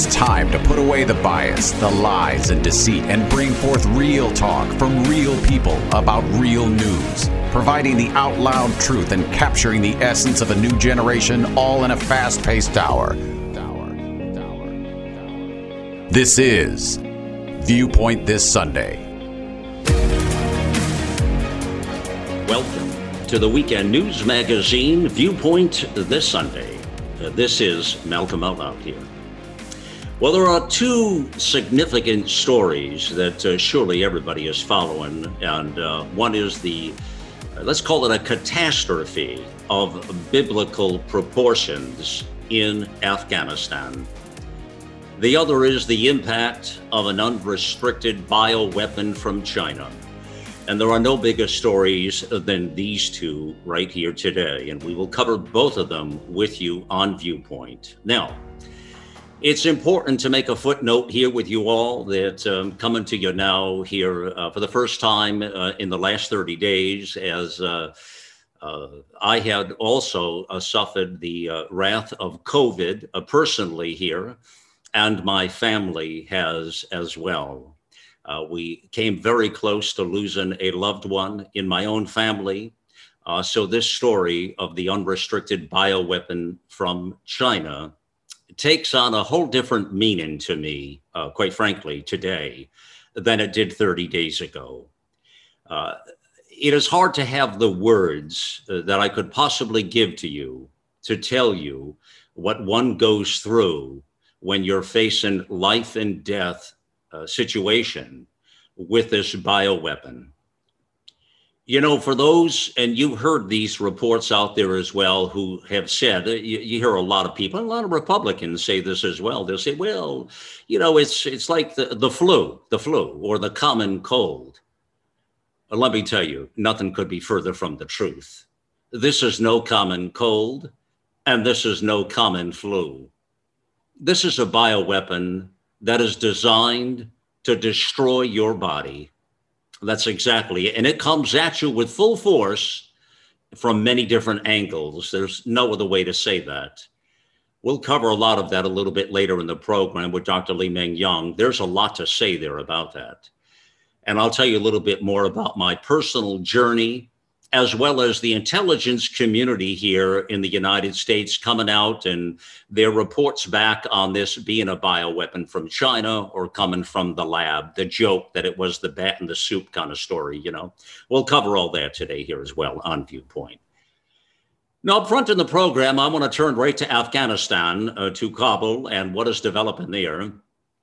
is time to put away the bias, the lies, and deceit and bring forth real talk from real people about real news, providing the out loud truth and capturing the essence of a new generation, all in a fast-paced hour. This is Viewpoint This Sunday. Welcome to the weekend news magazine, Viewpoint This Sunday. This is Malcolm Outloud here. Well, there are two significant stories that surely everybody is following, and one is the, let's call it a catastrophe of biblical proportions in Afghanistan. The other is the impact of an unrestricted bioweapon from China. And there are no bigger stories than these two right here today, and we will cover both of them with you on Viewpoint. Now, it's important to make a footnote here with you all that coming to you now here for the first time in the last 30 days, as I had also suffered the wrath of COVID personally here, and my family has as well. We came very close to losing a loved one in my own family. So this story of the unrestricted bioweapon from China takes on a whole different meaning to me, quite frankly, today than it did 30 days ago. It is hard to have the words that I could possibly give to you to tell you what one goes through when you're facing life and death situation with this bioweapon. You know, for those, and you heard these reports out there as well, who have said, you hear a lot of people, a lot of Republicans say this as well. They'll say, well, you know, it's like the flu or the common cold. Let me tell you, nothing could be further from the truth. This is no common cold, and this is no common flu. This is a bioweapon that is designed to destroy your body. That's exactly it. And it comes at you with full force from many different angles. There's no other way to say that. We'll cover a lot of that a little bit later in the program with Dr. Li-Meng Yan. There's a lot to say there about that. And I'll tell you a little bit more about my personal journey, as well as the intelligence community here in the United States coming out and their reports back on this being a bioweapon from China or coming from the lab, the joke that it was the bat in the soup kind of story, you know. We'll cover all that today here as well on Viewpoint. Now, up front in the program, I want to turn right to Afghanistan, to Kabul and what is developing there.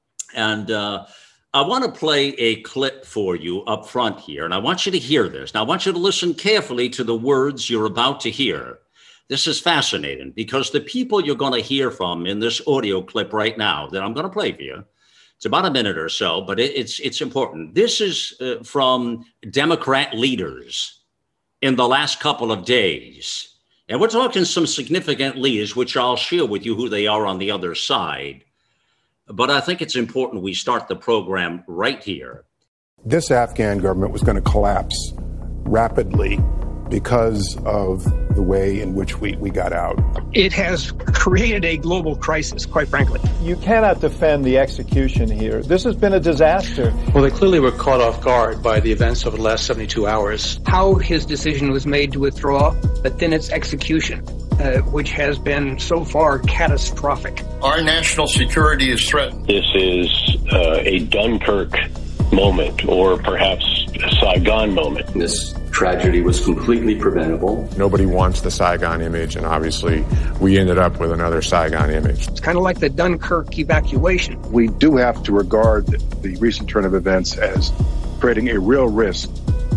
And I want to play a clip for you up front here, and I want you to hear this. Now, I want you to listen carefully to the words you're about to hear. This is fascinating because the people you're going to hear from in this audio clip right now that I'm going to play for you, it's about a minute or so, but it's important. This is from Democrat leaders in the last couple of days. And we're talking some significant leaders, which I'll share with you who they are on the other side. But I think it's important we start the program right here. This Afghan government was going to collapse rapidly because of the way in which we got out. It has created a global crisis, quite frankly. You cannot defend the execution here. This has been a disaster. Well, they clearly were caught off guard by the events over the last 72 hours. How his decision was made to withdraw, but then its execution, which has been so far catastrophic. Our national security is threatened. This is a Dunkirk moment, or perhaps a Saigon moment. This tragedy was completely preventable. Nobody wants the Saigon image, and obviously we ended up with another Saigon image. It's kind of like the Dunkirk evacuation. We do have to regard the recent turn of events as creating a real risk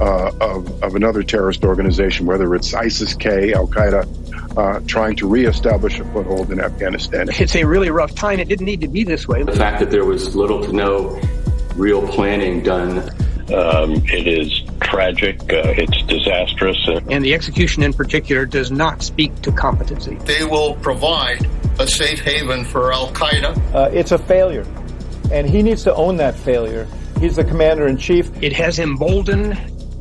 of another terrorist organization, whether it's ISIS-K, Al-Qaeda, trying to reestablish a foothold in Afghanistan. It's a really rough time. It didn't need to be this way. The fact that there was little to no real planning done. It is tragic. It's disastrous. And the execution in particular does not speak to competency. They will provide a safe haven for Al-Qaeda. It's a failure, and he needs to own that failure. He's the commander-in-chief. It has emboldened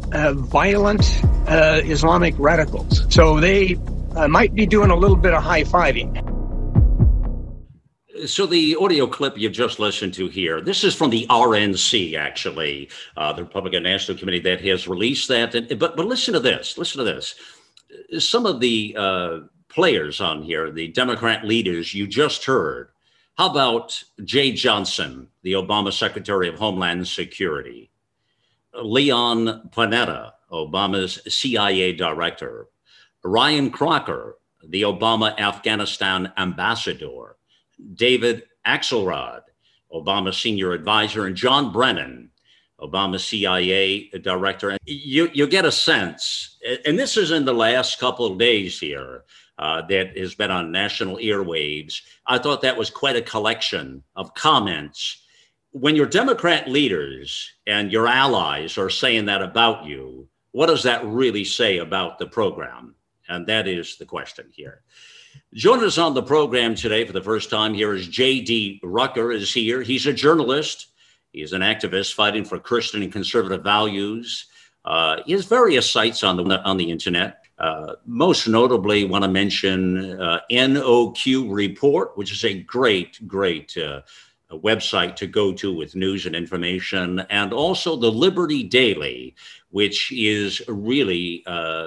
violent Islamic radicals. So they might be doing a little bit of high-fiving. So the audio clip you've just listened to here, this is from the RNC, actually, the Republican National Committee that has released that. But listen to this. Listen to this. Some of the players on here, the Democrat leaders you just heard. How about Jay Johnson, the Obama Secretary of Homeland Security? Leon Panetta, Obama's CIA director. Ryan Crocker, the Obama Afghanistan ambassador. David Axelrod, Obama's senior advisor, and John Brennan, Obama's CIA director. You get a sense, and this is in the last couple of days here, that has been on national airwaves. I thought that was quite a collection of comments. When your Democrat leaders and your allies are saying that about you, what does that really say about the program? And that is the question here. Joining us on the program today for the first time here is J.D. Rucker is here. He's a journalist. He's an activist fighting for Christian and conservative values. He has various sites on the internet. Most notably, want to mention NOQ Report, which is a great website to go to with news and information, and also the Liberty Daily, which is really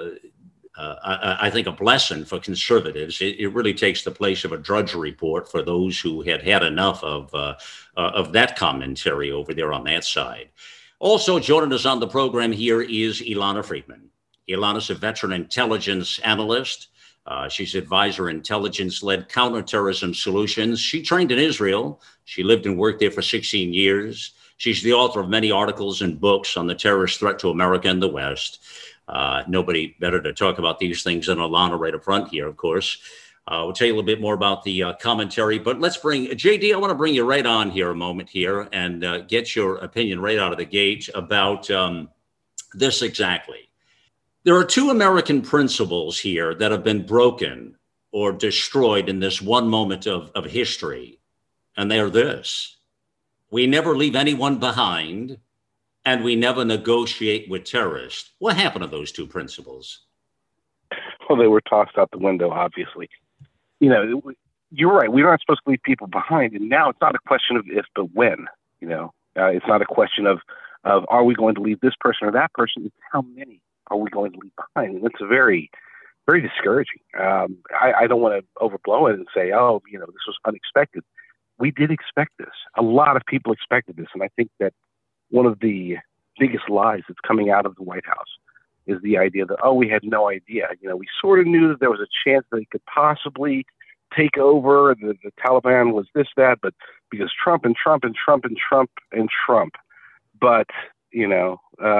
I think a blessing for conservatives. It really takes the place of a Drudge Report for those who had enough of that commentary over there on that side. Also joining us on the program here is Ilana Friedman. Ilana's a veteran intelligence analyst. She's advisor intelligence-led counterterrorism solutions. She trained in Israel. She lived and worked there for 16 years. She's the author of many articles and books on the terrorist threat to America and the West. Nobody better to talk about these things than Ilana right up front here, of course. We'll tell you a little bit more about the commentary, but let's bring JD. I want to bring you right on here a moment here and get your opinion right out of the gate about this exactly. There are two American principles here that have been broken or destroyed in this one moment of history, and they are this: we never leave anyone behind, and we never negotiate with terrorists. What happened to those two principles? Well, they were tossed out the window, obviously. You know, you're right. We're not supposed to leave people behind. And now it's not a question of if, but when. You know, it's not a question of are we going to leave this person or that person? It's how many are we going to leave behind? And it's very, very discouraging. I don't want to overblow it and say, oh, you know, this was unexpected. We did expect this. A lot of people expected this. And I think that one of the biggest lies that's coming out of the White House is the idea that, oh, we had no idea. You know, we sort of knew that there was a chance that it could possibly take over. The Taliban was this, that, but because Trump and Trump and Trump and Trump and Trump. But, you know,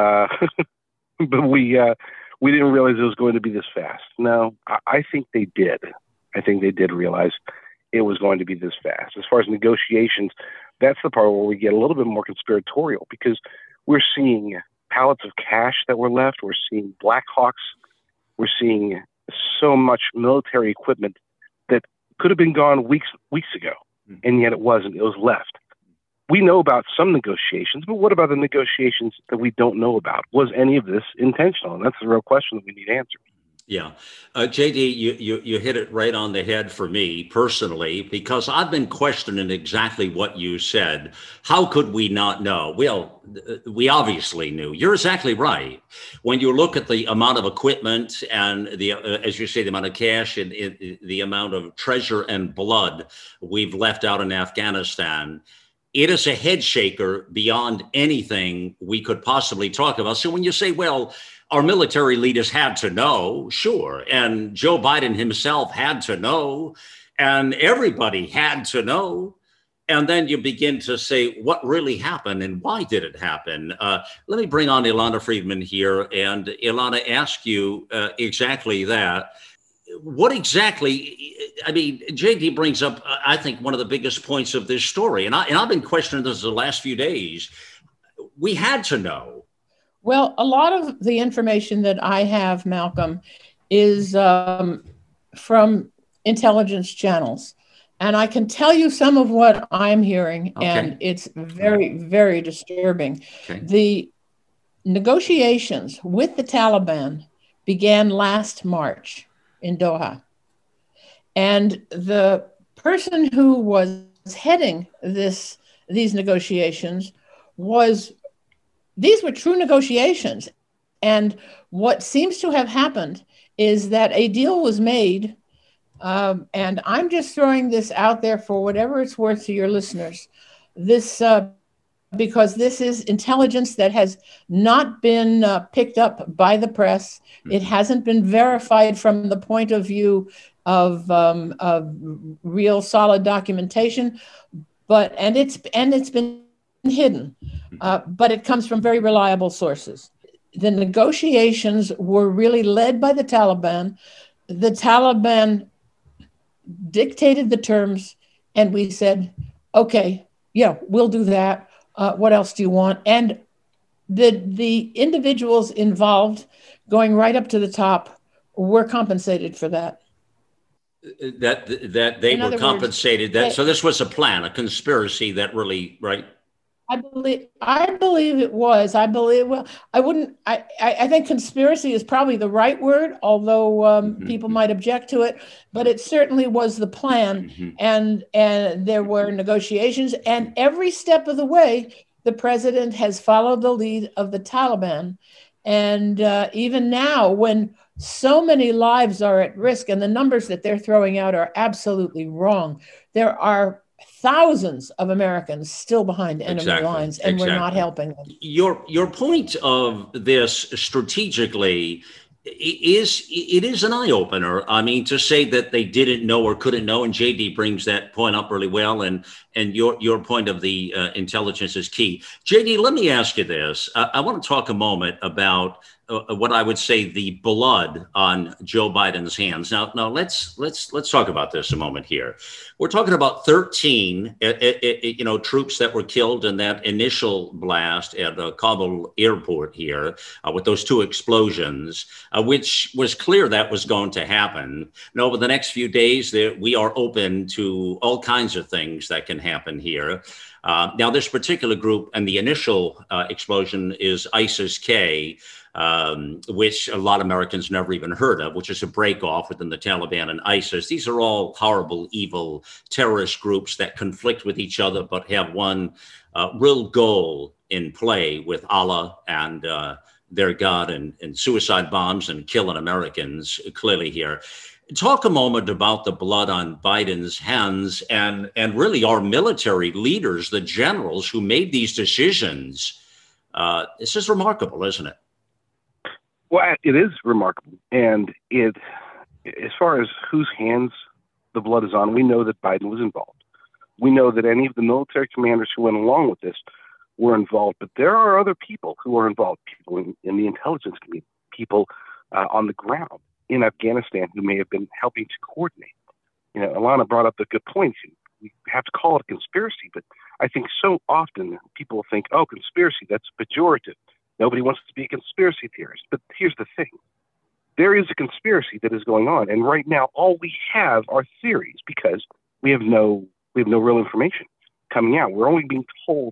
but we didn't realize it was going to be this fast. No, I think they did. I think they did realize it was going to be this fast. As far as negotiations, that's the part where we get a little bit more conspiratorial, because we're seeing pallets of cash that were left. We're seeing Black Hawks. We're seeing so much military equipment that could have been gone weeks ago, and yet it wasn't. It was left. We know about some negotiations, but what about the negotiations that we don't know about? Was any of this intentional? And that's the real question that we need answered. Yeah. JD, you hit it right on the head for me personally, because I've been questioning exactly what you said. How could we not know? Well, we obviously knew. You're exactly right. When you look at the amount of equipment and the, as you say, the amount of cash and the amount of treasure and blood we've left out in Afghanistan, it is a head shaker beyond anything we could possibly talk about. So when you say, well, our military leaders had to know, sure. And Joe Biden himself had to know, and everybody had to know. And then you begin to say, what really happened and why did it happen? Let me bring on Ilana Friedman here, and Ilana, ask you exactly that. What exactly, I mean, JD brings up, I think, one of the biggest points of this story. And I've been questioning this the last few days. We had to know. Well, a lot of the information that I have, Malcolm, is from intelligence channels. And I can tell you some of what I'm hearing, and it's very, very disturbing. Okay. The negotiations with the Taliban began last March in Doha. And the person who was heading these negotiations these were true negotiations. And what seems to have happened is that a deal was made, and I'm just throwing this out there for whatever it's worth to your listeners. Because this is intelligence that has not been picked up by the press. It hasn't been verified from the point of view of real solid documentation, and it's been hidden, but it comes from very reliable sources. The negotiations were really led by the Taliban. The Taliban dictated the terms, and we said, okay, yeah, we'll do that. What else do you want? And the individuals involved, going right up to the top, were compensated for that. That they were compensated. So this was a plan, a conspiracy that really, right? I believe it was. I think conspiracy is probably the right word, although people might object to it. But it certainly was the plan, and there were negotiations, and every step of the way, the president has followed the lead of the Taliban, and even now, when so many lives are at risk, and the numbers that they're throwing out are absolutely wrong, there are thousands of Americans still behind enemy lines, and we're not helping them. Your point of this strategically is an eye opener. I mean, to say that they didn't know or couldn't know, and JD brings that point up really well, and your point of the intelligence is key. JD, let me ask you this. I want to talk a moment about what I would say the blood on Joe Biden's hands. Now let's talk about this a moment here. We're talking about 13, troops that were killed in that initial blast at Kabul airport here with those two explosions, which was clear that was going to happen. And over the next few days, we are open to all kinds of things that can happen here. Now, this particular group and the initial explosion is ISIS-K, which a lot of Americans never even heard of, which is a break-off within the Taliban and ISIS. These are all horrible, evil terrorist groups that conflict with each other, but have one real goal in play with Allah and their God, and suicide bombs and killing Americans clearly here. Talk a moment about the blood on Biden's hands and really our military leaders, the generals who made these decisions. This is remarkable, isn't it? Well, it is remarkable. And as far as whose hands the blood is on, we know that Biden was involved. We know that any of the military commanders who went along with this were involved. But there are other people who are involved, people in the intelligence community, people on the ground in Afghanistan who may have been helping to coordinate. Alana brought up a good point. We have to call it a conspiracy, but I think so often people think, oh, conspiracy, that's pejorative. Nobody wants to be a conspiracy theorist. But here's the thing. There is a conspiracy that is going on. And right now, all we have are theories because we have no real information coming out. We're only being told,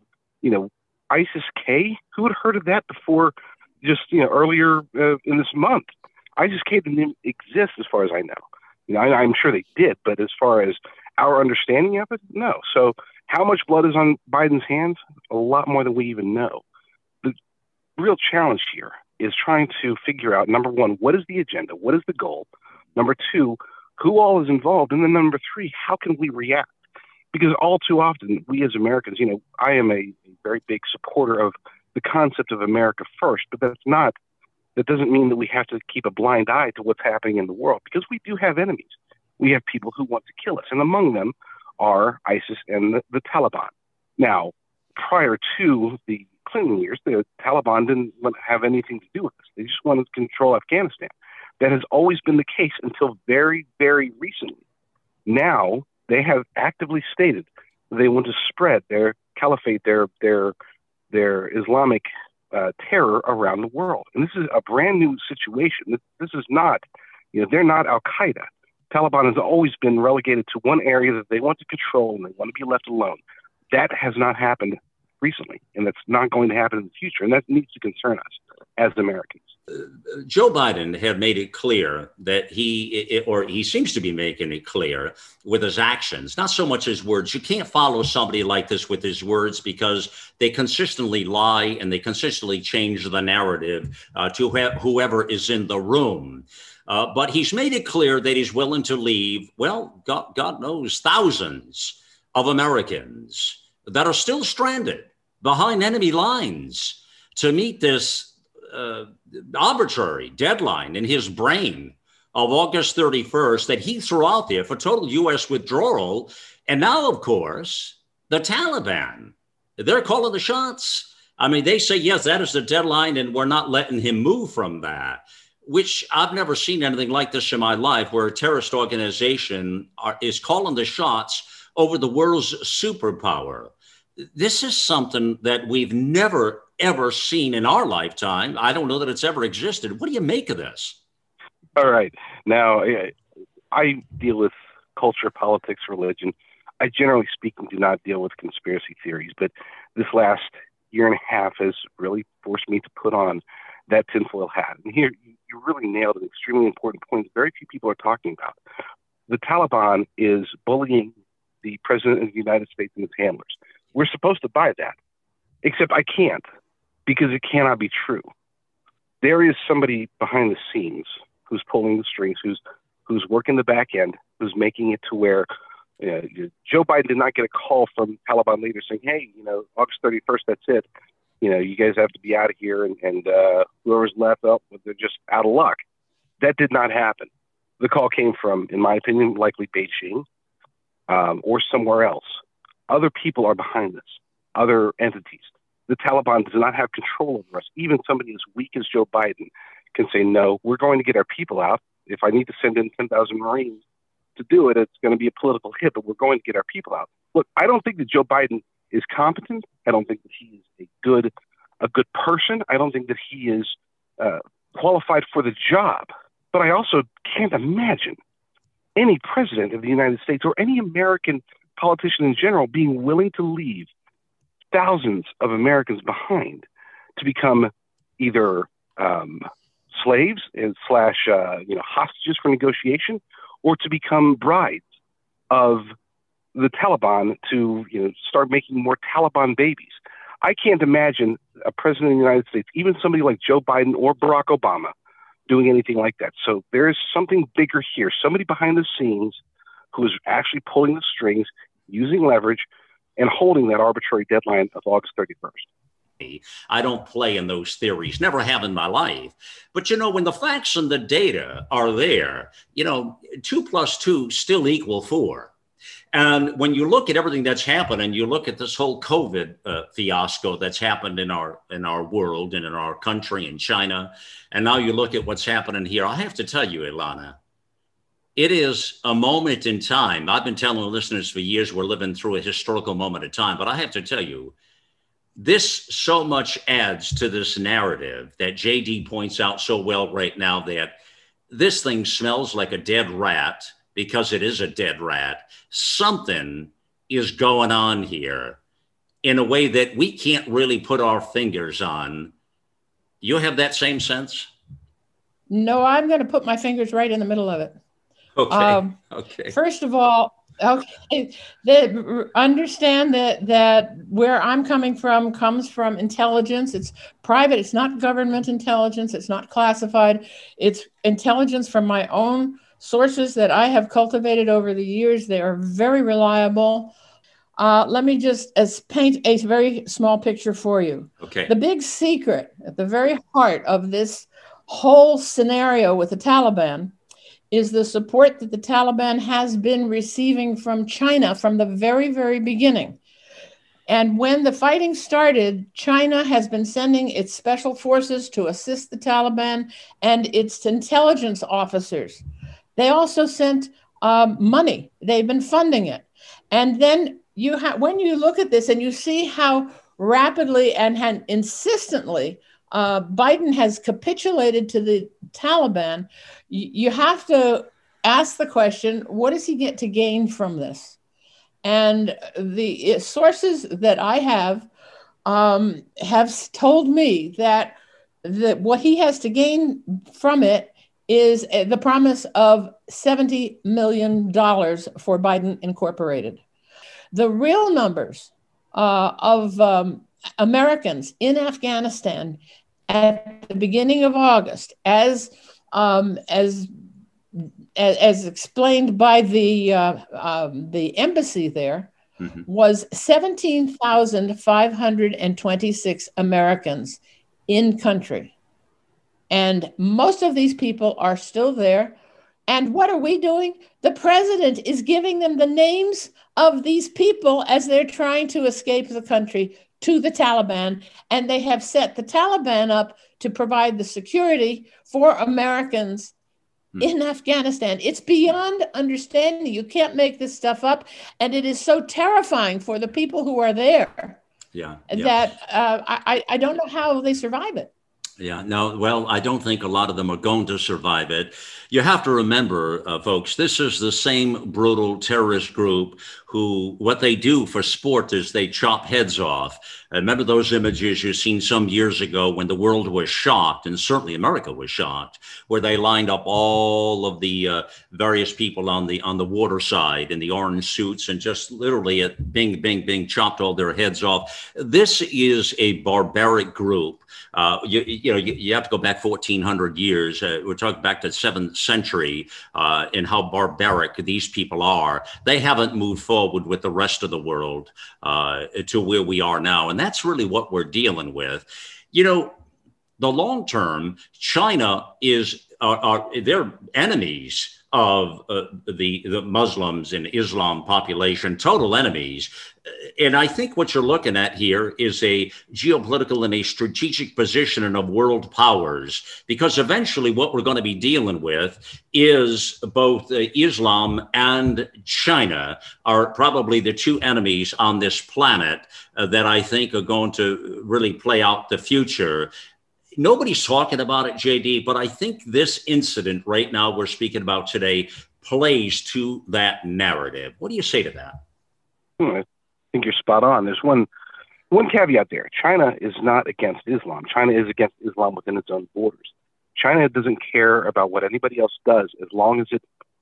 ISIS-K, who had heard of that before just, earlier in this month? ISIS-K didn't exist as far as I know. I'm sure they did, but as far as our understanding of it, no. So how much blood is on Biden's hands? A lot more than we even know. The real challenge here is trying to figure out, number one, what is the agenda? What is the goal? Number two, who all is involved? And then number three, how can we react? Because all too often, we as Americans, I am a very big supporter of the concept of America first, but that doesn't mean that we have to keep a blind eye to what's happening in the world, because we do have enemies. We have people who want to kill us, and among them are ISIS and the Taliban. Now, prior to the Clinton years, the Taliban didn't have anything to do with this. They just wanted to control Afghanistan. That has always been the case until very, very recently. Now, they have actively stated they want to spread their caliphate, their Islamic terror around the world. And this is a brand new situation. This is not, they're not Al-Qaeda. Taliban has always been relegated to one area that they want to control and they want to be left alone. That has not happened recently, and that's not going to happen in the future. And that needs to concern us as Americans. Joe Biden had made it clear that he seems to be making it clear with his actions, not so much his words. You can't follow somebody like this with his words because they consistently lie and they consistently change the narrative to whoever is in the room. But he's made it clear that he's willing to leave, well, God knows, thousands of Americans that are still stranded behind enemy lines to meet this arbitrary deadline in his brain of August 31st that he threw out there for total U.S. withdrawal. And now, of course, the Taliban, they're calling the shots. I mean, they say, yes, that is the deadline, and we're not letting him move from that, which I've never seen anything like this in my life, where a terrorist organization is calling the shots over the world's superpower. This is something that we've never, ever seen in our lifetime. I don't know that it's ever existed. What do you make of this? All right. Now, I deal with culture, politics, religion. I generally speaking do not deal with conspiracy theories, but this last year and a half has really forced me to put on that tinfoil hat. And here, you really nailed an extremely important point very few people are talking about. The Taliban is bullying the President of the United States and his handlers. We're supposed to buy that, except I can't, because it cannot be true. There is somebody behind the scenes who's pulling the strings, who's working the back end, who's making it to where Joe Biden did not get a call from Taliban leaders saying, hey, August 31st, that's it. You guys have to be out of here, and whoever's left up, they're just out of luck. That did not happen. The call came from, in my opinion, likely Beijing or somewhere else. Other people are behind this, other entities. The Taliban does not have control over us. Even somebody as weak as Joe Biden can say, no, we're going to get our people out. If I need to send in 10,000 Marines to do it, it's going to be a political hit, but we're going to get our people out. Look, I don't think that Joe Biden is competent. I don't think that he is a good person. I don't think that he is qualified for the job. But I also can't imagine any president of the United States or any American politician in general being willing to leave thousands of Americans behind to become either slaves and hostages for negotiation, or to become brides of the Taliban to start making more Taliban babies. I can't imagine a president of the United States, even somebody like Joe Biden or Barack Obama, doing anything like that. So there is something bigger here, somebody behind the scenes who is actually pulling the strings, using leverage, and holding that arbitrary deadline of August 31st. I don't play in those theories, never have in my life. But, when the facts and the data are there, 2 + 2 still equal 4. And when you look at everything that's happened, and you look at this whole COVID fiasco that's happened in our world and in our country, in China, and now you look at what's happening here, I have to tell you, Ilana, it is a moment in time. I've been telling listeners for years we're living through a historical moment of time, but I have to tell you, this so much adds to this narrative that JD points out so well right now, that this thing smells like a dead rat, because it is a dead rat. Something is going on here in a way that we can't really put our fingers on. You have that same sense? No, I'm going to put my fingers right in the middle of it. Okay. First of all, understand that where I'm coming from comes from intelligence. It's private. It's not government intelligence. It's not classified. It's intelligence from my own sources that I have cultivated over the years. They are very reliable. Let me just paint a very small picture for you. Okay. The big secret at the very heart of this whole scenario with the Taliban is the support that the Taliban has been receiving from China from the very, very beginning. And when the fighting started, China has been sending its special forces to assist the Taliban and its intelligence officers. They also sent money. They've been funding it. And then when you look at this and you see how rapidly and insistently Biden has capitulated to the Taliban, you have to ask the question, what does he get to gain from this? And the sources that I have told me that what he has to gain from it is the promise of $70 million for Biden Incorporated. The real numbers of Americans in Afghanistan at the beginning of August, as explained by the embassy there, was 17,526 Americans in country. And most of these people are still there. And what are we doing? The president is giving them the names of these people as they're trying to escape the country to the Taliban. And they have set the Taliban up to provide the security for Americans in Afghanistan. It's beyond understanding. You can't make this stuff up. And it is so terrifying for the people who are there that I don't know how they survive it. Yeah, no, well, I don't think a lot of them are going to survive it. You have to remember, folks, this is the same brutal terrorist group who, what they do for sport is they chop heads off. Remember those images you've seen some years ago when the world was shocked, and certainly America was shocked, where they lined up all of the various people on the water side in the orange suits and just literally bing, bing, bing, chopped all their heads off. This is a barbaric group. You have to go back 1,400 years. We're talking back to the 7th century and how barbaric these people are. They haven't moved forward with the rest of the world to where we are now. And that's really what we're dealing with. You know, the long term, China is they're enemies of the Muslims and Islam population, total enemies. And I think what you're looking at here is a geopolitical and a strategic positioning of world powers, because eventually what we're going to be dealing with is both Islam and China are probably the two enemies on this planet that I think are going to really play out the future. Nobody's talking about it, JD, but I think this incident right now we're speaking about today plays to that narrative. What do you say to that? I think you're spot on. There's one caveat there. China is not against Islam. China is against Islam within its own borders. China doesn't care about what anybody else does as long as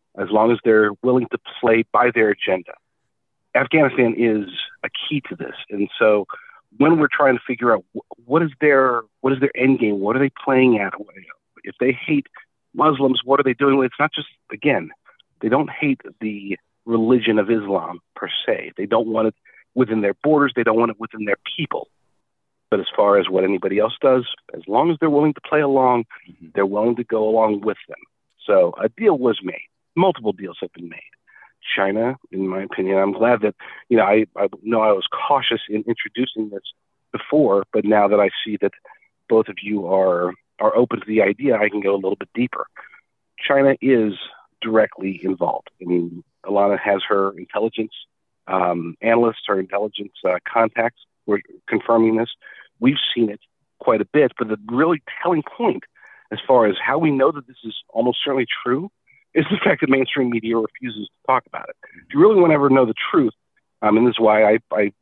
they're willing to play by their agenda. Afghanistan is a key to this, and so when we're trying to figure out what is their end game, what are they playing at? If they hate Muslims, what are they doing? It's not just, again, they don't hate the religion of Islam per se. They don't want it within their borders. They don't want it within their people. But as far as what anybody else does, as long as they're willing to play along, they're willing to go along with them. So a deal was made. Multiple deals have been made. China, in my opinion, I'm glad that, I know I was cautious in introducing this before, but now that I see that both of you are open to the idea, I can go a little bit deeper. China is directly involved. I mean, Alana has her intelligence analysts, her intelligence contacts who are confirming this. We've seen it quite a bit, but the really telling point as far as how we know that this is almost certainly true is the fact that mainstream media refuses to talk about it. If you really want to ever know the truth, and this is why I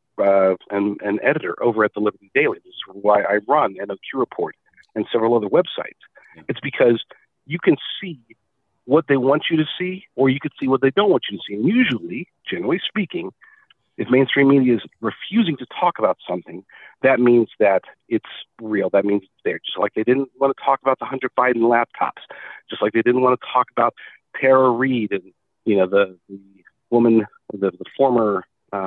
am an editor over at the Liberty Daily. This is why I run NOQ Report and several other websites. It's because you can see what they want you to see, or you could see what they don't want you to see. And usually, generally speaking, if mainstream media is refusing to talk about something, that means that it's real. That means it's there. Just like they didn't want to talk about the Hunter Biden laptops, just like they didn't want to talk about Tara Reid and the woman, the former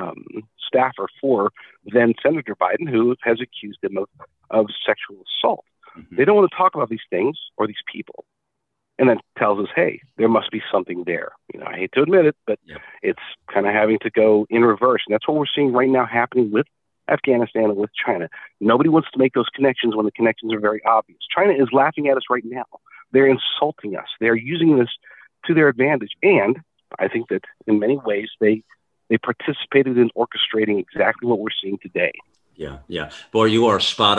staffer for then Senator Biden, who has accused him of sexual assault. They don't want to talk about these things or these people, and then tells us, hey, there must be something there. I hate to admit it, but it's kind of having to go in reverse. And that's what we're seeing right now happening with Afghanistan and with China. Nobody wants to make those connections when the connections are very obvious. China is laughing at us right now. They're insulting us. They're using this to their advantage. And I think that in many ways, they participated in orchestrating exactly what we're seeing today. Yeah. Boy, you are spot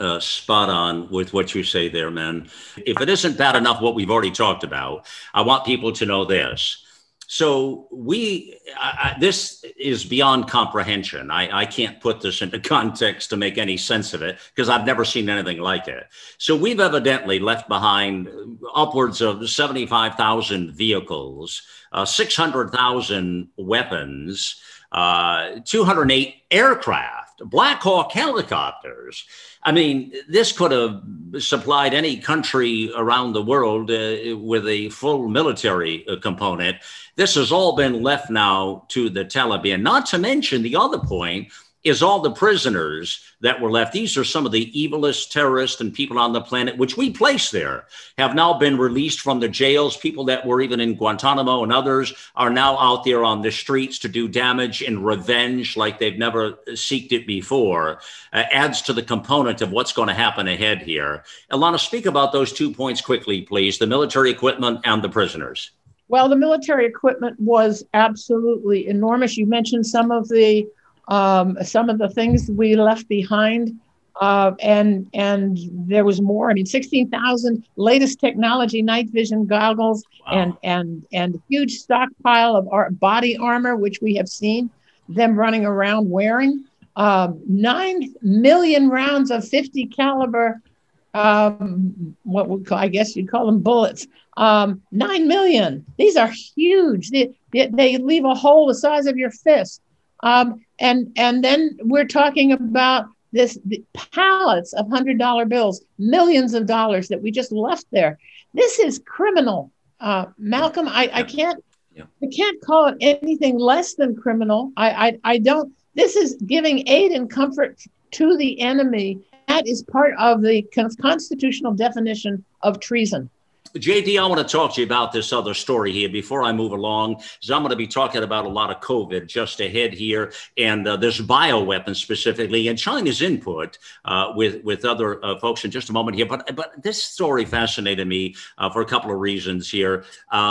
on with what you say there, man. If it isn't bad enough what we've already talked about, I want people to know this. So this is beyond comprehension. I can't put this into context to make any sense of it because I've never seen anything like it. So we've evidently left behind upwards of 75,000 vehicles, 600,000 weapons, 208 aircraft, Black Hawk helicopters. I mean, this could have supplied any country around the world with a full military component. This has all been left now to the Taliban. Not to mention the other point is all the prisoners that were left. These are some of the evilest terrorists and people on the planet, which we place there, have now been released from the jails. People that were even in Guantanamo and others are now out there on the streets to do damage and revenge like they've never seeked it before. Adds to the component of what's going to happen ahead here. Ilana, speak about those 2 points quickly, please, the military equipment and the prisoners. Well, the military equipment was absolutely enormous. You mentioned some of the things we left behind, and there was more. I mean, 16,000 latest technology, night vision goggles, wow. and huge stockpile of our body armor, which we have seen them running around wearing. 9 million rounds of 50 caliber, I guess you'd call them bullets. 9 million. These are huge. They leave a hole the size of your fist. And then we're talking about the pallets of $100 bills, millions of dollars that we just left there. This is criminal, Malcolm. I can't call it anything less than criminal. I don't. This is giving aid and comfort to the enemy. That is part of the constitutional definition of treason. JD, I want to talk to you about this other story here before I move along, because I'm going to be talking about a lot of COVID just ahead here, and this bioweapon specifically, and China's input with other folks in just a moment here. But this story fascinated me for a couple of reasons here.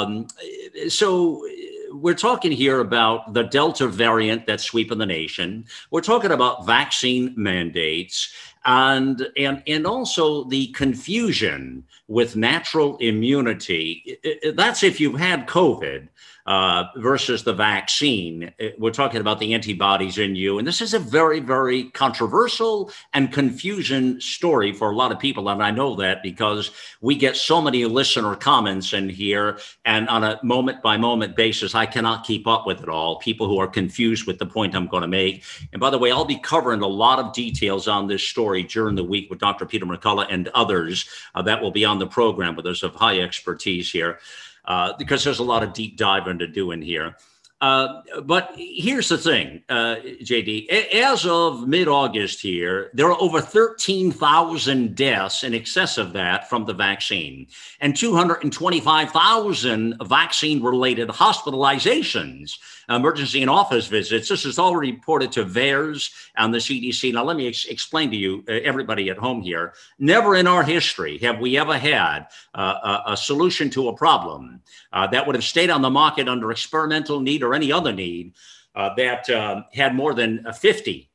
So we're talking here about the Delta variant that's sweeping the nation. We're talking about vaccine mandates. And also the confusion with natural immunity. That's if you've had COVID versus the vaccine. We're talking about the antibodies in you. And this is a very, very controversial and confusion story for a lot of people. And I know that because we get so many listener comments in here. And on a moment by moment basis, I cannot keep up with it all. People who are confused with the point I'm going to make. And by the way, I'll be covering a lot of details on this story during the week with Dr. Peter McCullough and others that will be on the program with us of high expertise here. Because there's a lot of deep diving to do in here. But here's the thing, JD, as of mid-August here, there are over 13,000 deaths in excess of that from the vaccine and 225,000 vaccine-related hospitalizations, emergency and office visits. This is already reported to VAERS and the CDC. Now, let me explain to you, everybody at home here, never in our history have we ever had a solution to a problem that would have stayed on the market under experimental need or any other need that had more than 50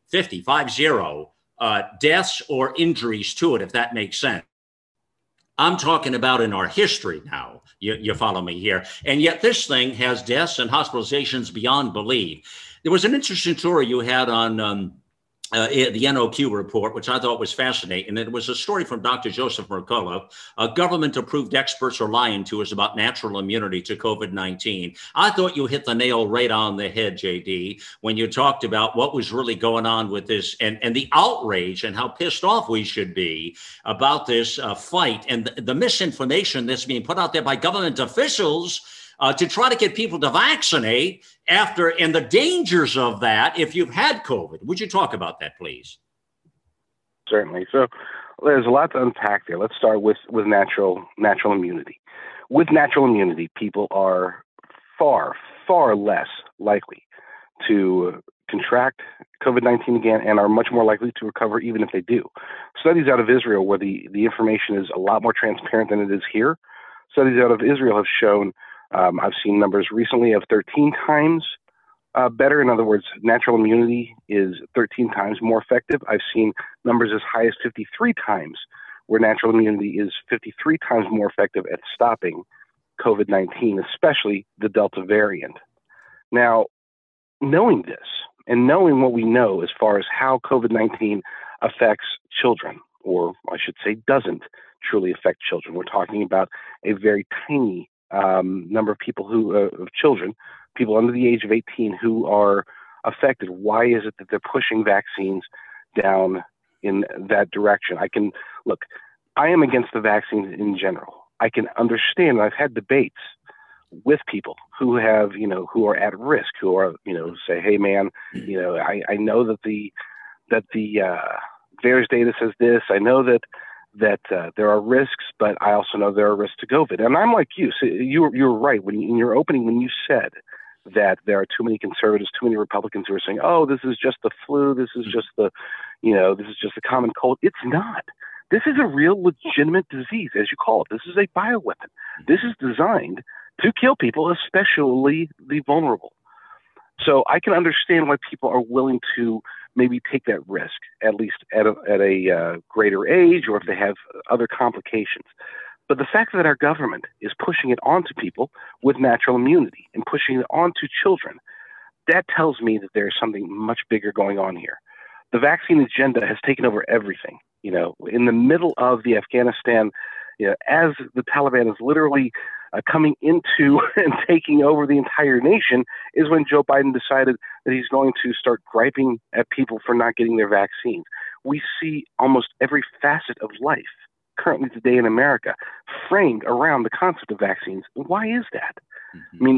deaths or injuries to it, if that makes sense. I'm talking about in our history now. You follow me here. And yet this thing has deaths and hospitalizations beyond belief. There was an interesting story you had on the NOQ report, which I thought was fascinating. And it was a story from Dr. Joseph Mercola. Government-approved experts are lying to us about natural immunity to COVID-19. I thought you hit the nail right on the head, JD, when you talked about what was really going on with this and the outrage and how pissed off we should be about this fight and the misinformation that's being put out there by government officials to try to get people to vaccinate after, and the dangers of that if you've had COVID. Would you talk about that, please? Certainly. So there's a lot to unpack there. Let's start with natural immunity. With natural immunity, people are far, far less likely to contract COVID-19 again and are much more likely to recover even if they do. Studies out of Israel where the information is a lot more transparent than it is here. Studies out of Israel have shown I've seen numbers recently of 13 times better. In other words, natural immunity is 13 times more effective. I've seen numbers as high as 53 times where natural immunity is 53 times more effective at stopping COVID-19, especially the Delta variant. Now, knowing this and knowing what we know as far as how COVID-19 affects children, or I should say doesn't truly affect children. We're talking about a very tiny number of people of children, people under the age of 18 who are affected. Why is it that they're pushing vaccines down in that direction? I am against the vaccines in general. I can understand, I've had debates with people who have, who are at risk, who are, say, hey man, I know that the VAERS data says this. I know that there are risks, but I also know there are risks to COVID. And I'm like you. So you're right in your opening when you said that there are too many conservatives, too many Republicans who are saying, "Oh, this is just the flu. This is just this is just a common cold." It's not. This is a real, legitimate disease, as you call it. This is a bioweapon. This is designed to kill people, especially the vulnerable. So I can understand why people are willing to maybe take that risk, at least at a greater age, or if they have other complications. But the fact that our government is pushing it onto people with natural immunity and pushing it onto children, that tells me that there's something much bigger going on here. The vaccine agenda has taken over everything. In the middle of the Afghanistan, as the Taliban is literally coming into and taking over the entire nation, is when Joe Biden decided that he's going to start griping at people for not getting their vaccines. We see almost every facet of life currently today in America framed around the concept of vaccines. Why is that? Mm-hmm. I mean,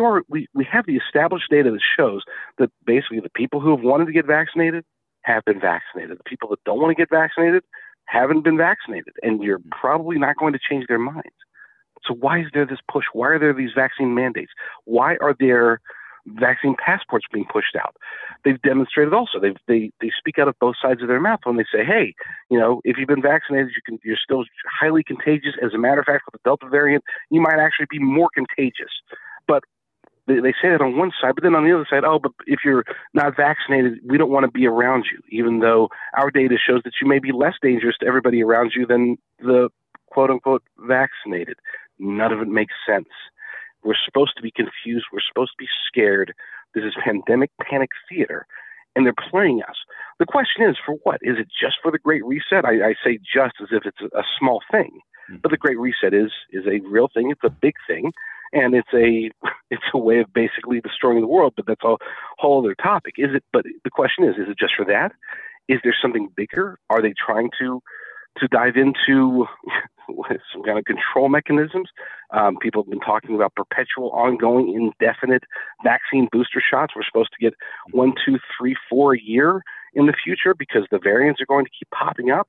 we have the established data that shows that basically the people who have wanted to get vaccinated have been vaccinated. The people that don't want to get vaccinated haven't been vaccinated, and you're probably not going to change their minds. So why is there this push? Why are there these vaccine mandates? Why are there vaccine passports being pushed out? They've demonstrated also. They speak out of both sides of their mouth when they say, hey, if you've been vaccinated, you're still highly contagious. As a matter of fact, with the Delta variant, you might actually be more contagious. But they say that on one side, but then on the other side, but if you're not vaccinated, we don't want to be around you, even though our data shows that you may be less dangerous to everybody around you than the quote-unquote vaccinated. None of it makes sense. We're supposed to be confused. We're supposed to be scared. This is pandemic panic theater, and they're playing us. The question is, for what? Is it just for the Great Reset? I say just as if it's a small thing, but the Great Reset is a real thing. It's a big thing, and it's a way of basically destroying the world. But that's a whole other topic. But the question is it just for that? Is there something bigger? Are they trying to dive into some kind of control mechanisms? People have been talking about perpetual, ongoing, indefinite vaccine booster shots. We're supposed to get 1, 2, 3, 4 a year in the future because the variants are going to keep popping up.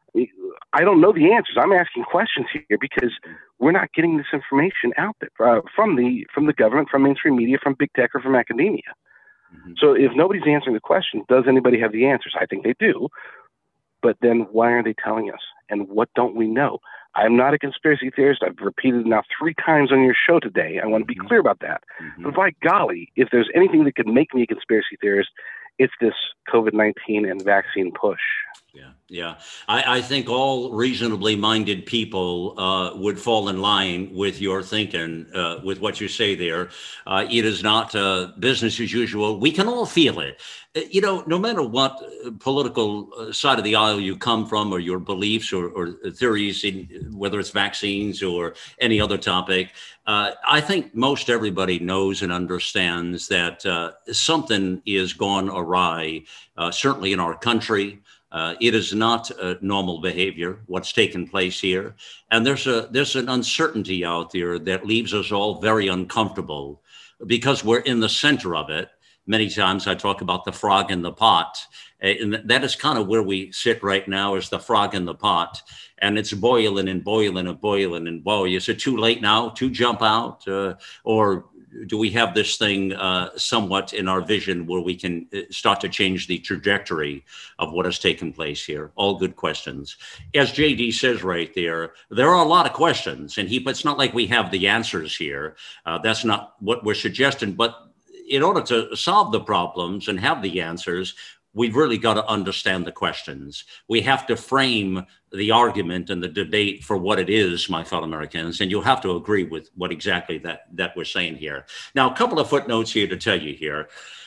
I don't know the answers. I'm asking questions here because we're not getting this information out there from the government, from mainstream media, from big tech, or from academia. Mm-hmm. So if nobody's answering the question, does anybody have the answers? I think they do. But then why aren't they telling us? And what don't we know? I'm not a conspiracy theorist. I've repeated it now 3 times on your show today. I want to be clear about that. Mm-hmm. But by golly, if there's anything that could make me a conspiracy theorist, it's this COVID-19 and vaccine push. Yeah. I think all reasonably minded people would fall in line with your thinking, with what you say there. It is not business as usual. We can all feel it. No matter what political side of the aisle you come from, or your beliefs or theories, whether it's vaccines or any other topic, I think most everybody knows and understands that something is gone awry, certainly in our country. It is not normal behavior, what's taken place here. And there's an uncertainty out there that leaves us all very uncomfortable because we're in the center of it. Many times I talk about the frog in the pot. And that is kind of where we sit right now, is the frog in the pot. And it's boiling and boiling and boiling. And boy, is it too late now to jump out? Or do we have this thing somewhat in our vision where we can start to change the trajectory of what has taken place here? All good questions. As JD says right there are a lot of questions, and it's not like we have the answers here. That's not what we're suggesting. But in order to solve the problems and have the answers, we've really got to understand the questions. We have to frame the argument and the debate for what it is, my fellow Americans, and you'll have to agree with what exactly that we're saying here. Now, a couple of footnotes here to tell you here.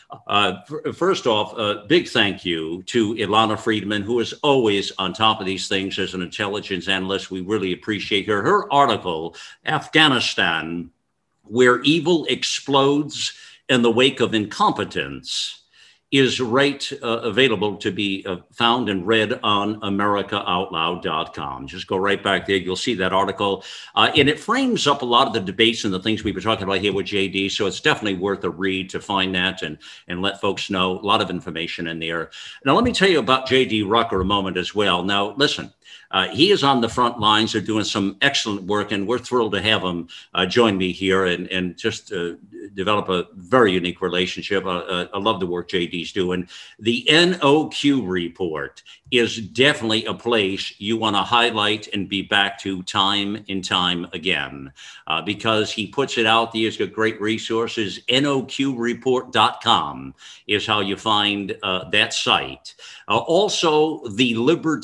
First off, a big thank you to Ilana Friedman, who is always on top of these things as an intelligence analyst. We really appreciate her. Her article, Afghanistan, Where Evil Explodes in the Wake of Incompetence, is available to be found and read on AmericaOutloud.com. Just go right back there. You'll see that article. And it frames up a lot of the debates and the things we were talking about here with JD. So it's definitely worth a read to find that and let folks know. A lot of information in there. Now, let me tell you about JD Rucker a moment as well. Now, listen. He is on the front lines. They're doing some excellent work, and we're thrilled to have him join me here and just develop a very unique relationship. I love the work JD's doing. The NOQ report is definitely a place you want to highlight and be back to time and time again because he puts it out. He has got great resources. NOQreport.com is how you find that site. Also, the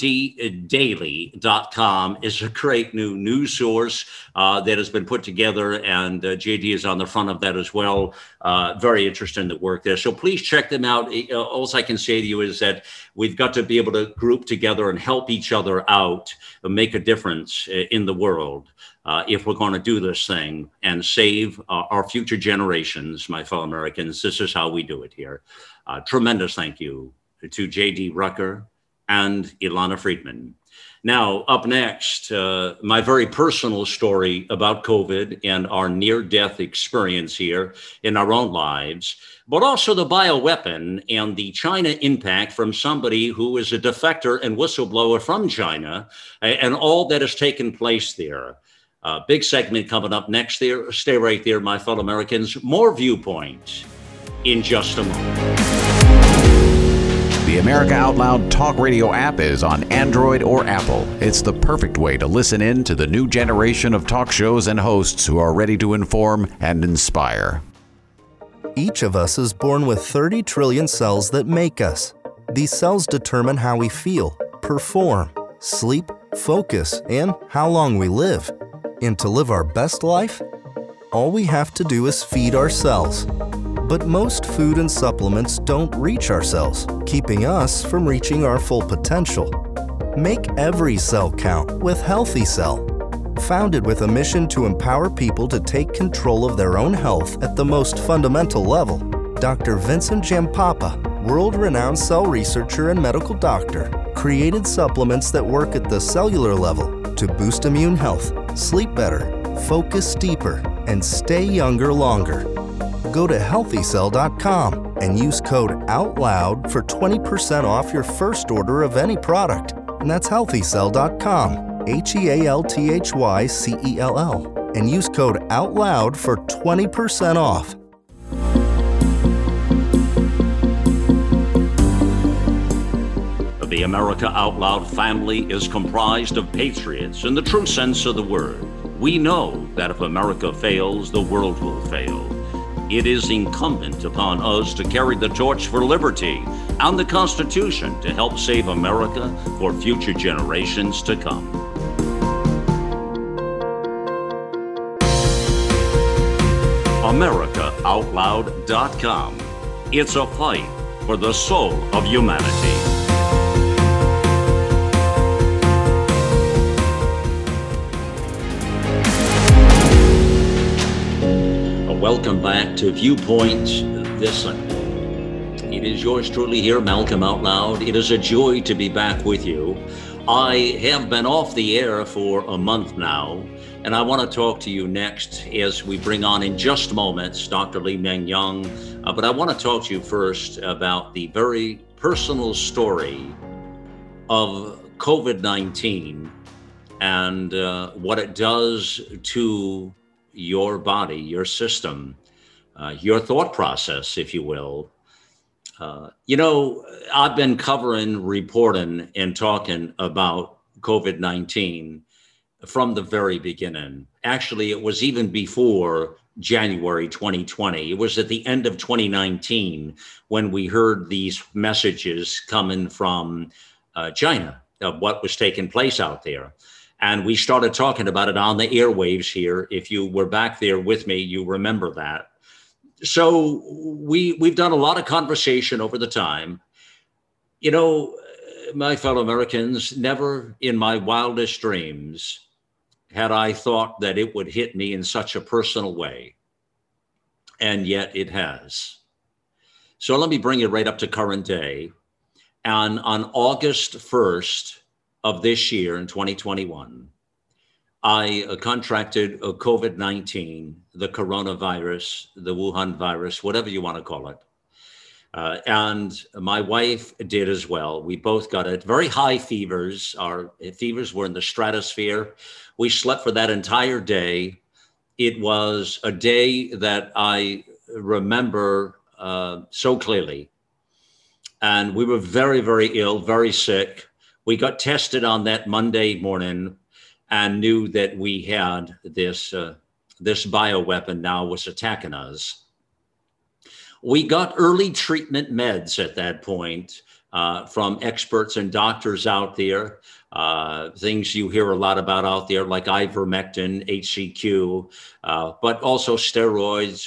LibertyDaily.com is a great new news source that has been put together, and JD is on the front of that as well. Very interesting the work there. So please check them out. All I can say to you is that we've got to be able to group together and help each other out and make a difference in the world if we're going to do this thing and save our future generations, my fellow Americans. This is how we do it here. Tremendous thank you to JD Rucker and Ilana Friedman. Now, up next, my very personal story about COVID and our near-death experience here in our own lives, but also the bioweapon and the China impact from somebody who is a defector and whistleblower from China and all that has taken place there. Big segment coming up next there. Stay right there, my fellow Americans. More Viewpoint in just a moment. The America Out Loud Talk Radio app is on Android or Apple. It's the perfect way to listen in to the new generation of talk shows and hosts who are ready to inform and inspire. Each of us is born with 30 trillion cells that make us. These cells determine how we feel, perform, sleep, focus, and how long we live. And to live our best life, all we have to do is feed our cells. But most food and supplements don't reach our cells, keeping us from reaching our full potential. Make every cell count with Healthy Cell. Founded with a mission to empower people to take control of their own health at the most fundamental level, Dr. Vincent Giampapa, world-renowned cell researcher and medical doctor, created supplements that work at the cellular level to boost immune health, sleep better, focus deeper, and stay younger longer. Go to healthycell.com and use code OUTLOUD for 20% off your first order of any product. And that's healthycell.com, HEALTHYCELL, and use code OUTLOUD for 20% off. The America Out Loud family is comprised of patriots in the true sense of the word. We know that if America fails, the world will fail. It is incumbent upon us to carry the torch for liberty and the Constitution to help save America for future generations to come. AmericaOutloud.com. It's a fight for the soul of humanity. Welcome back to Viewpoint this Sunday. It is yours truly here, Malcolm Out Loud. It is a joy to be back with you. I have been off the air for a month now, and I want to talk to you next as we bring on in just moments Dr. Li Meng Yan. But I want to talk to you first about the very personal story of COVID-19 and what it does to your body, your system, your thought process, if you will. I've been covering, reporting, and talking about COVID-19 from the very beginning. Actually, it was even before January 2020. It was at the end of 2019 when we heard these messages coming from China of what was taking place out there. And we started talking about it on the airwaves here. If you were back there with me, you remember that. So we've done a lot of conversation over the time. You know, my fellow Americans, never in my wildest dreams had I thought that it would hit me in such a personal way. And yet it has. So let me bring it right up to current day. And on August 1st of this year in 2021, I contracted COVID-19, the coronavirus, the Wuhan virus, whatever you want to call it. And my wife did as well. We both got it. Very high fevers. Our fevers were in the stratosphere. We slept for that entire day. It was a day that I remember so clearly. And we were very, very ill, very sick. We got tested on that Monday morning and knew that we had this bioweapon now was attacking us. We got early treatment meds at that point from experts and doctors out there, things you hear a lot about out there like ivermectin, HCQ, but also steroids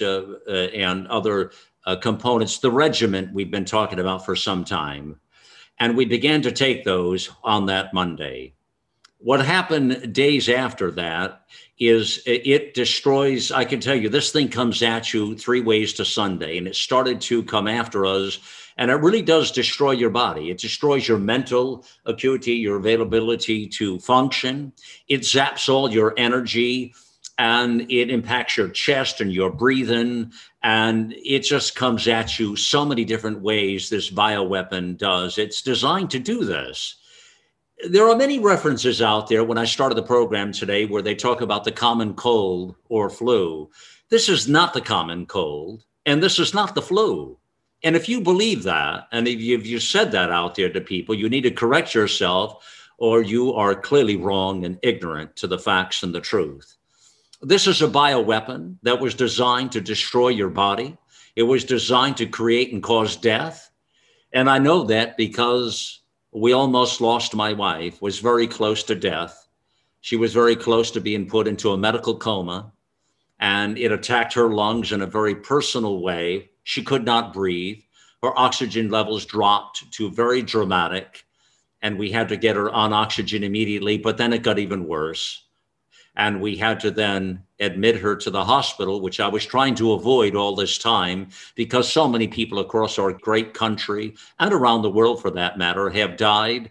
and other components, the regimen we've been talking about for some time. And we began to take those on that Monday. What happened days after that is it destroys, I can tell you, this thing comes at you 3 ways to Sunday, and it started to come after us. And it really does destroy your body. It destroys your mental acuity, your availability to function. It zaps all your energy, and it impacts your chest and your breathing. And it just comes at you so many different ways, this bioweapon does. It's designed to do this. There are many references out there when I started the program today where they talk about the common cold or flu. This is not the common cold, and this is not the flu. And if you believe that, and if you said that out there to people, you need to correct yourself, or you are clearly wrong and ignorant to the facts and the truth. This is a bioweapon that was designed to destroy your body. It was designed to create and cause death. And I know that because we almost lost my wife, was very close to death. She was very close to being put into a medical coma, and it attacked her lungs in a very personal way. She could not breathe. Her oxygen levels dropped to very dramatic, and we had to get her on oxygen immediately, but then it got even worse. And we had to then admit her to the hospital, which I was trying to avoid all this time because so many people across our great country and around the world, for that matter, have died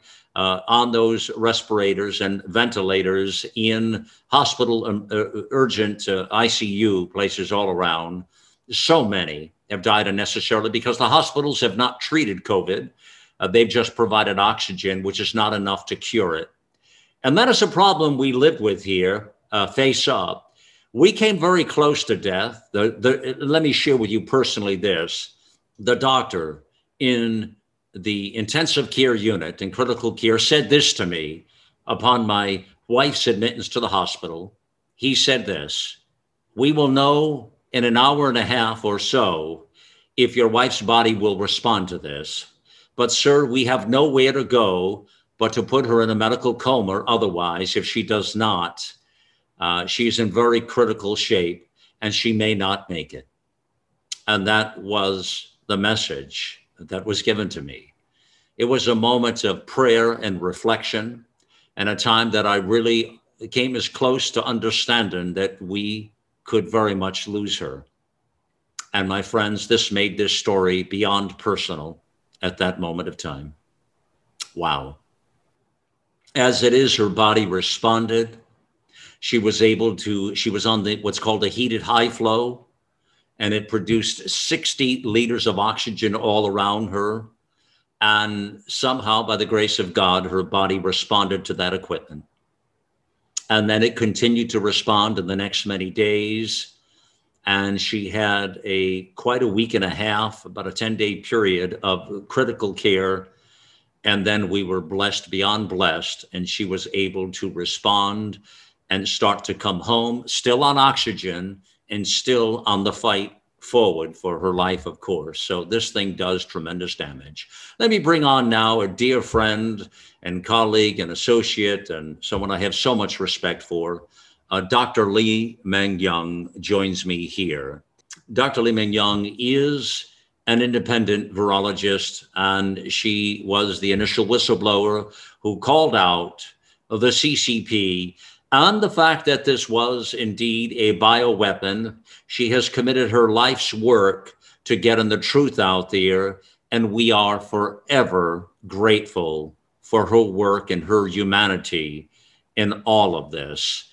on those respirators and ventilators in hospital urgent ICU places all around. So many have died unnecessarily because the hospitals have not treated COVID. They've just provided oxygen, which is not enough to cure it. And that is a problem we live with here, face up. We came very close to death. Let me share with you personally this. The doctor in the intensive care unit and critical care said this to me upon my wife's admittance to the hospital. He said this: "We will know in an hour and a half or so if your wife's body will respond to this. But sir, we have nowhere to go but to put her in a medical coma. Otherwise, if she does not, she's in very critical shape and she may not make it." And that was the message that was given to me. It was a moment of prayer and reflection, and a time that I really came as close to understanding that we could very much lose her. And my friends, this made this story beyond personal at that moment of time. Wow. As it is, her body responded. She was on what's called a heated high flow, and it produced 60 liters of oxygen all around her. And somehow, by the grace of God, her body responded to that equipment. And then it continued to respond in the next many days. And she had quite a week and a half, about a 10-day period of critical care. And then we were blessed beyond blessed, and she was able to respond and start to come home, still on oxygen and still on the fight forward for her life, of course. So this thing does tremendous damage. Let me bring on now a dear friend and colleague and associate and someone I have so much respect for. Dr. Li Meng Yan joins me here. Dr. Li Meng Yan is an independent virologist, and she was the initial whistleblower who called out the CCP and the fact that this was indeed a bioweapon. She has committed her life's work to getting the truth out there, and we are forever grateful for her work and her humanity in all of this.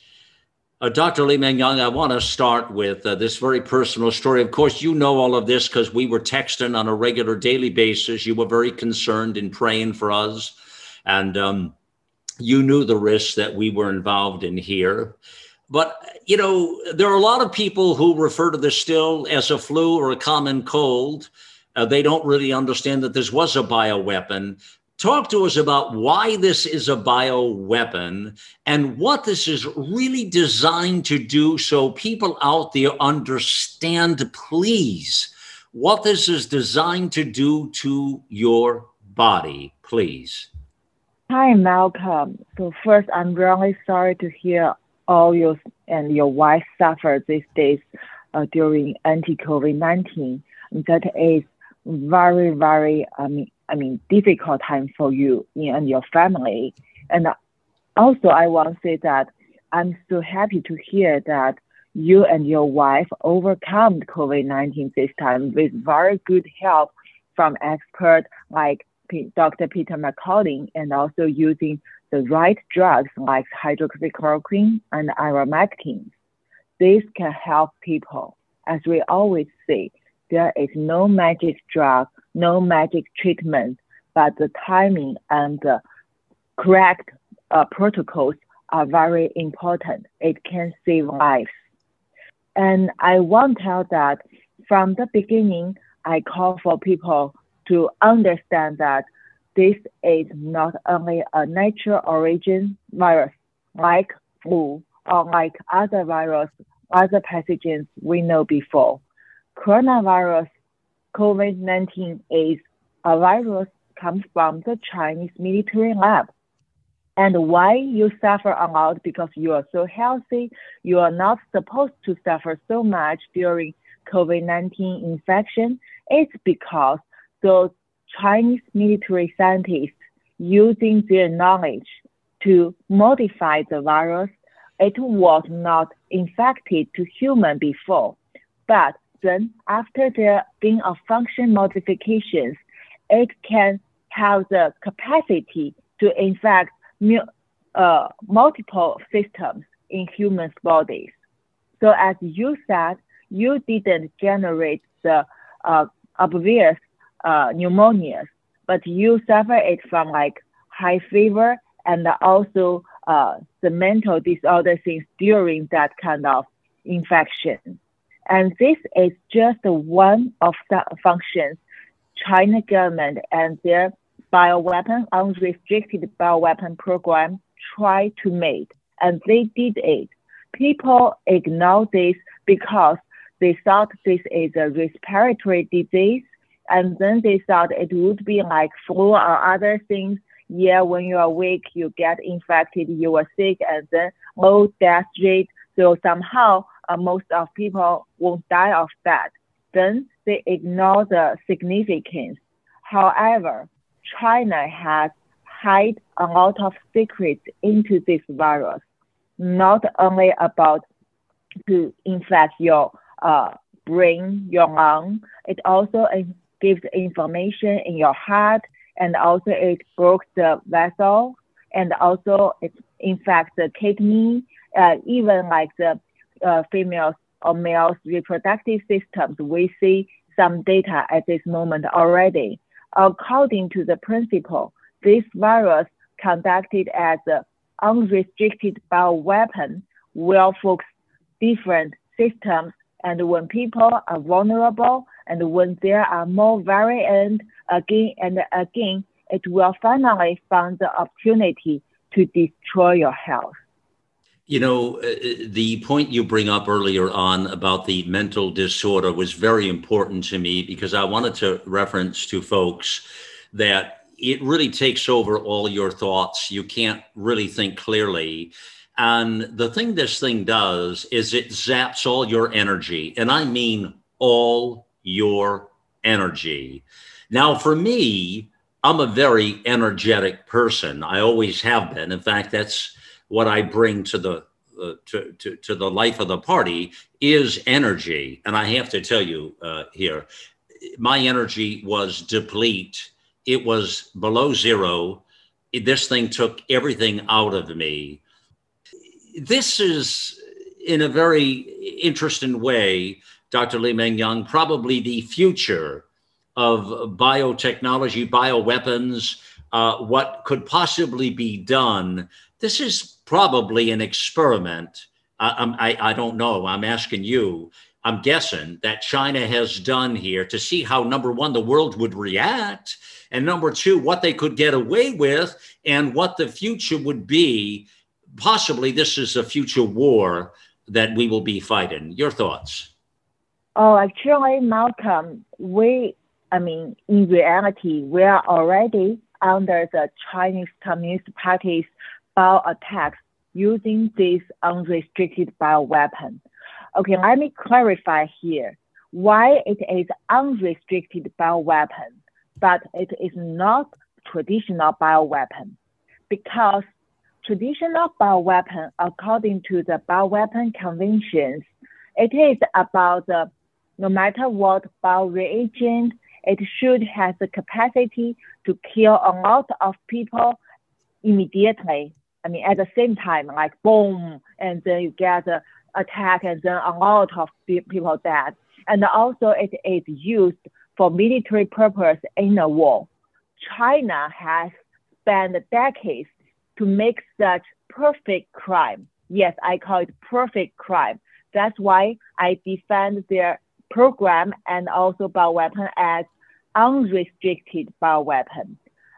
Dr. Li Meng Yan, I want to start with this very personal story. Of course, you know all of this because we were texting on a regular daily basis. You were very concerned in praying for us, and you knew the risks that we were involved in here. But, you know, there are a lot of people who refer to this still as a flu or a common cold. They don't really understand that this was a bioweapon. Talk to us about why this is a bioweapon and what this is really designed to do so people out there understand, please, what this is designed to do to your body, please. Hi, Malcolm. So first, I'm really sorry to hear all you and your wife suffer these days during anti-COVID-19. That is very, very, difficult time for you and your family. And also, I want to say that I'm so happy to hear that you and your wife overcome COVID-19 this time with very good help from experts like Dr. Peter McCollin, and also using the right drugs like hydroxychloroquine and ivermectin. This can help people. As we always say, there is no magic drug, no magic treatment, but the timing and the correct protocols are very important. It can save lives. And I want to tell that from the beginning, I call for people to understand that this is not only a natural origin virus like flu or like other virus, other pathogens we know before. Coronavirus COVID-19 is a virus comes from the Chinese military lab. And why you suffer a lot? Because you are so healthy. You are not supposed to suffer so much during COVID-19 infection. It's because those Chinese military scientists using their knowledge to modify the virus. It was not infected to human before, but then after there being a function modifications, it can have the capacity to infect multiple systems in human bodies. So as you said, you didn't generate the obvious pneumonia, but you suffer it from like high fever and also the mental disorder things during that kind of infection. And this is just one of the functions China government and their bioweapon, unrestricted bioweapon program tried to make, and they did it. People ignore this because they thought this is a respiratory disease, and then they thought it would be like flu or other things. Yeah, when you are weak, you get infected, you are sick, and then low death rate. So somehow most of people won't die of that. Then they ignore the significance. However, China has hid a lot of secrets into this virus, not only about to infect your brain, your lung, it also gives information in your heart, and also it broke the vessel, and also it infects the kidney, even like the females or males reproductive systems. We see some data at this moment already. According to the principle, this virus conducted as an unrestricted bioweapon will focus different systems, and when people are vulnerable and when there are more variants again and again, it will finally find the opportunity to destroy your health. You know, the point you bring up earlier on about the mental disorder was very important to me, because I wanted to reference to folks that it really takes over all your thoughts. You can't really think clearly. And the thing this thing does is it zaps all your energy. And I mean all your energy. Now, for me, I'm a very energetic person. I always have been. In fact, that's what I bring to the to the life of the party is energy. And I have to tell you here, my energy was deplete. It was below zero. This thing took everything out of me. This is, in a very interesting way, Dr. Li-Meng Yan, probably the future of biotechnology, bioweapons, what could possibly be done. This is probably an experiment. I don't know. I'm asking you. I'm guessing that China has done here to see how, number one, the world would react, and number two, what they could get away with and what the future would be. Possibly this is a future war that we will be fighting. Your thoughts? Oh, actually, Malcolm, in reality, we are already under the Chinese Communist Party's bio attacks using this unrestricted bioweapon. Okay, let me clarify here why it is unrestricted bioweapon, but it is not traditional bioweapon. Because traditional bioweapon, according to the bioweapon conventions, it is about no matter what bioreagent, it should have the capacity to kill a lot of people immediately. At the same time, like boom, and then you get the attack, and then a lot of people dead. And also it is used for military purpose in a war. China has spent decades to make such perfect crime. Yes, I call it perfect crime. That's why I defend their program and also bioweapon as unrestricted bioweapon.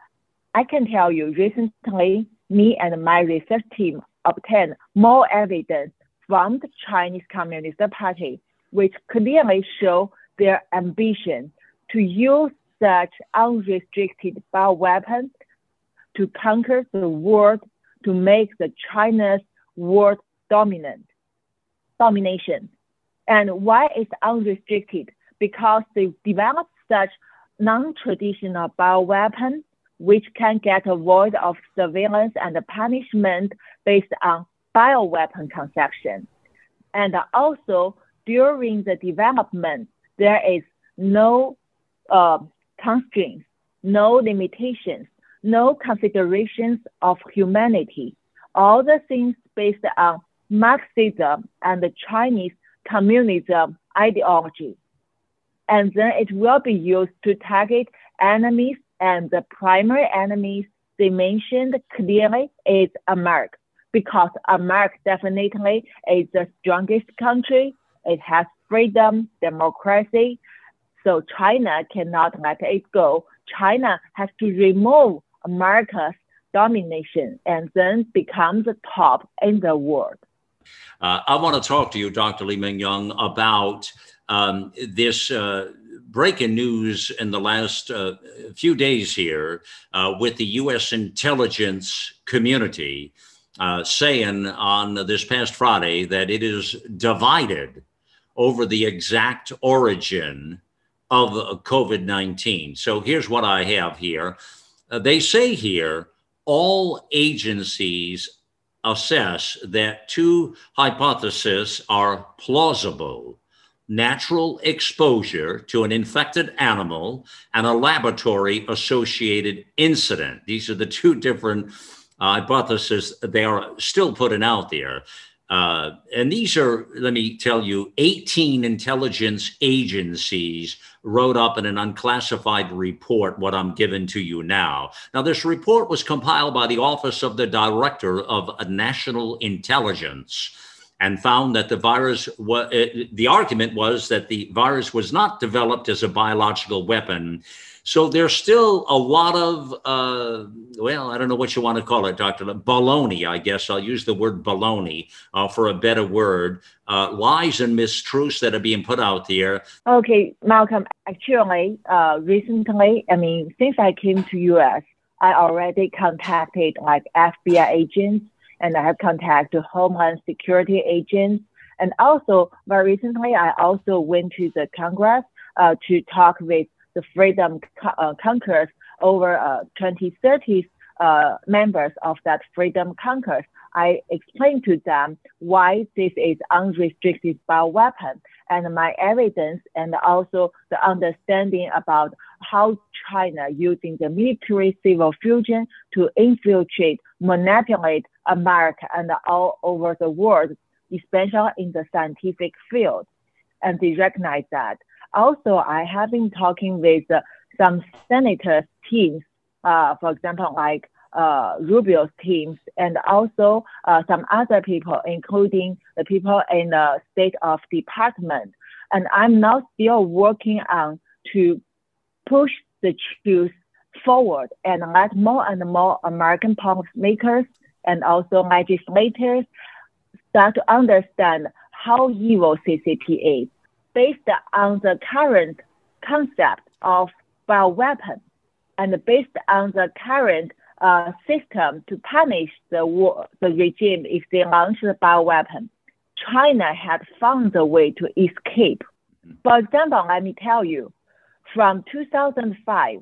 I can tell you recently, me and my research team obtained more evidence from the Chinese Communist Party, which clearly show their ambition to use such unrestricted bioweapons to conquer the world, to make the China's world domination. And why it's unrestricted? Because they developed such non-traditional bioweapon which can get avoid of surveillance and punishment based on bioweapon conception. And also, during the development, there is no constraints, no limitations, no considerations of humanity. All the things based on Marxism and the Chinese communism ideology. And then it will be used to target enemies, and the primary enemies they mentioned clearly is America, because America definitely is the strongest country. It has freedom, democracy. So China cannot let it go. China has to remove America's domination and then become the top in the world. I want to talk to you, Dr. Li-Meng Yan, about this breaking news in the last few days here with the U.S. intelligence community saying on this past Friday that it is divided over the exact origin of COVID-19. So here's what I have here. They say here, all agencies assess that two hypotheses are plausible: natural exposure to an infected animal and a laboratory associated incident. These are the two different hypotheses they are still putting out there. And these are, let me tell you, 18 intelligence agencies wrote up in an unclassified report what I'm giving to you now. Now, this report was compiled by the Office of the Director of National Intelligence and found that the virus, the argument was that the virus was not developed as a biological weapon, So there's still a lot of, I don't know what you want to call it, Dr. Baloney, I guess. I'll use the word baloney for a better word. Lies and mistruths that are being put out there. Okay, Malcolm, actually, recently, since I came to U.S., I already contacted like FBI agents, and I have contacted Homeland Security agents. And also, very recently, I also went to the Congress to talk with the Freedom Caucus over 2030 members of that Freedom Caucus. I explained to them why this is unrestricted bioweapon and my evidence, and also the understanding about how China using the military civil fusion to infiltrate, manipulate America and all over the world, especially in the scientific field. And they recognize that. Also, I have been talking with some senators' teams, for example, like Rubio's teams, and also some other people, including the people in the State of Department. And I'm now still working on to push the truth forward and let more and more American policymakers and also legislators start to understand how evil CCP is. Based on the current concept of bioweapon and based on the current system to punish the regime if they launch the bioweapon, China had found a way to escape. For example, let me tell you, from 2005,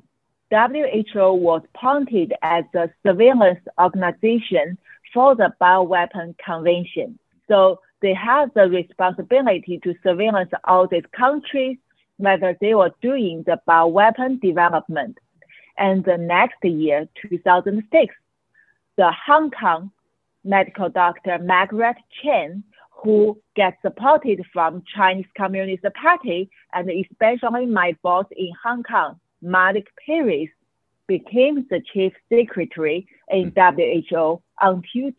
WHO was appointed as the surveillance organization for the Bioweapon Convention. So they have the responsibility to surveillance all these countries, whether they were doing the bioweapon development. And the next year, 2006, the Hong Kong medical doctor Margaret Chan, who gets supported from Chinese Communist Party, and especially my boss in Hong Kong, Malik Peiris, became the chief secretary in WHO until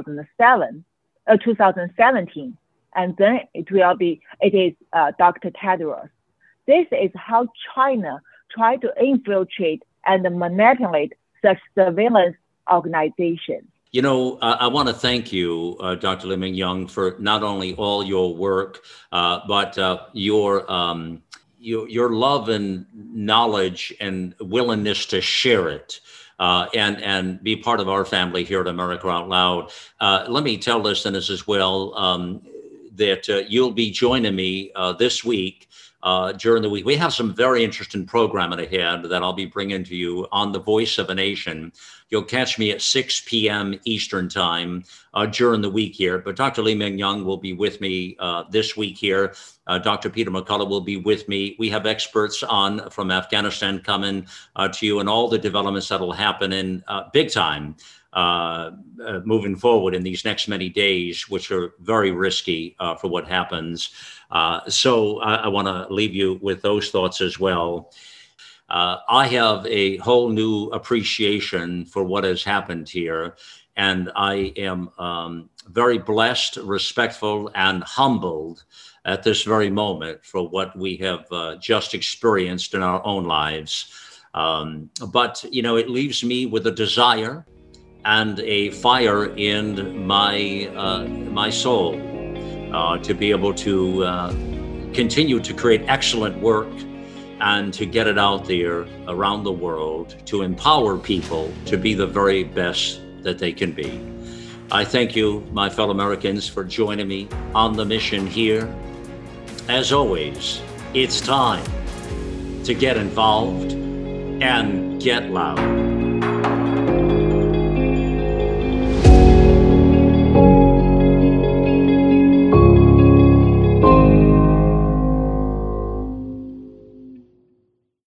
2017. And then it is Dr. Tedros. This is how China tried to infiltrate and manipulate such surveillance organizations. You know, I want to thank you, Dr. Li-Meng Young, for not only all your work, but your love and knowledge and willingness to share it and be part of our family here at America Out Loud. Let me tell listeners as well that you'll be joining me this week. During the week. We have some very interesting programming ahead that I'll be bringing to you on the Voice of a Nation. You'll catch me at 6 p.m. Eastern time during the week here. But Dr. Li-Meng Young will be with me this week here. Dr. Peter McCullough will be with me. We have experts on from Afghanistan coming to you and all the developments that will happen in big time moving forward in these next many days, which are very risky for what happens. So I want to leave you with those thoughts as well. I have a whole new appreciation for what has happened here, and I am very blessed, respectful, and humbled at this very moment for what we have just experienced in our own lives. But, you know, it leaves me with a desire and a fire in my soul to be able to continue to create excellent work and to get it out there around the world to empower people to be the very best that they can be. I thank you, my fellow Americans, for joining me on the mission here. As always, it's time to get involved and get loud.